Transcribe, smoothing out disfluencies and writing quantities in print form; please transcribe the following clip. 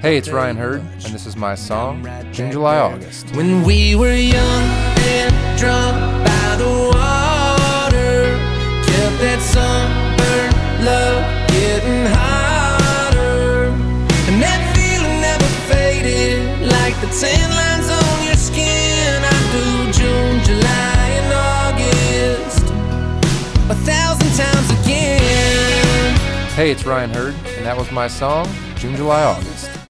Hey, it's Ryan Hurd, and this is my song, June, July, August. When we were young and drunk by the water, kept that sunburned love getting hotter, and that feeling never faded like the tan lines on your skin. I do June, July, and August 1,000 times again. Hey, it's Ryan Hurd, and that was my song, June, July, August.